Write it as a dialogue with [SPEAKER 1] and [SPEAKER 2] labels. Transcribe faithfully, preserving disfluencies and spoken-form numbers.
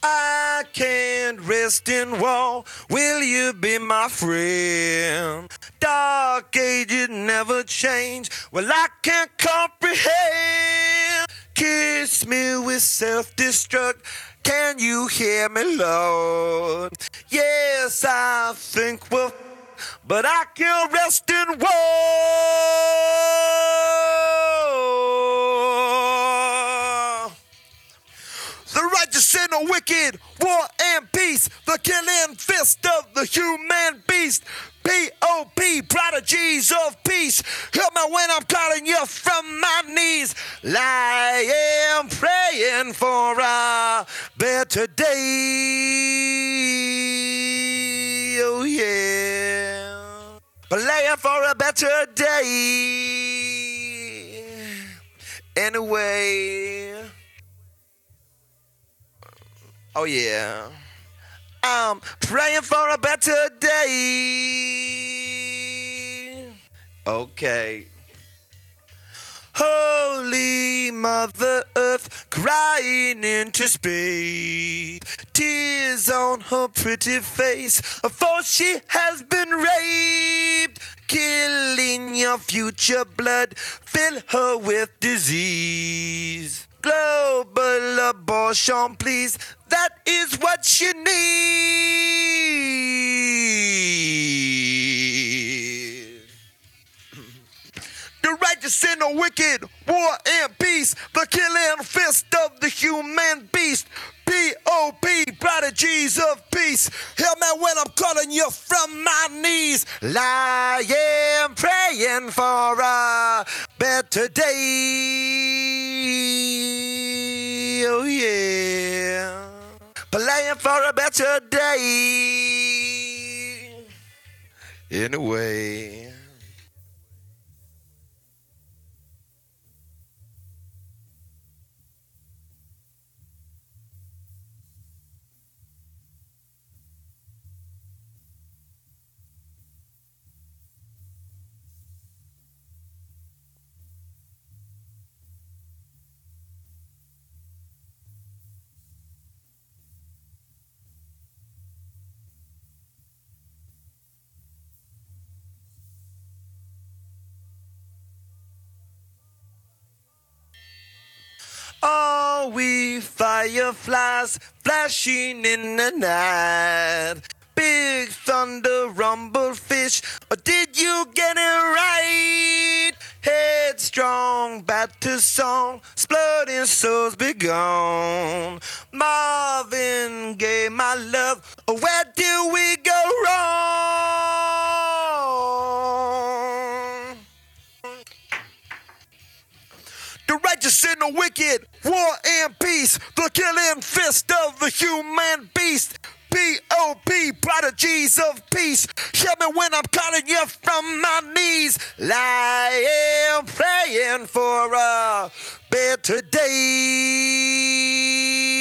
[SPEAKER 1] I can't rest in war. Will you be my friend? Dark ages never change. Well, I can't comprehend. Kiss me with self-destruct. Can you hear me, Lord? Yes, I think we'll, but I can't rest in war. The righteous and the wicked, war and peace, the killing fist of the human beast. P O P, prodigies of peace. Help me when I'm calling you from my knees. I am praying for a better day. Oh yeah. Praying for a better day. Anyway. Oh yeah. I'm praying for a better day. Okay. Holy Mother Earth, crying into space, tears on her pretty face, for she has been raped, killing your future blood, fill her with disease. Global abortion, please, that is what she needs. The righteous and the wicked, war and peace, the killing fist of the human beast. P O P, prodigies of peace. Help me when I'm calling you from my knees. I am praying for a better day. Oh yeah. Praying for a better day. Anyway. Are we fireflies flashing in the night? Big thunder, rumble fish, or did you get it right? Headstrong, batter song, exploding souls be gone. Marvin Gaye, my love, where do we go wrong? The righteous and the wicked, war and peace, the killing fist of the human beast. P O P, prodigies of peace. Help me when I'm calling you from my knees. I am praying for a better day.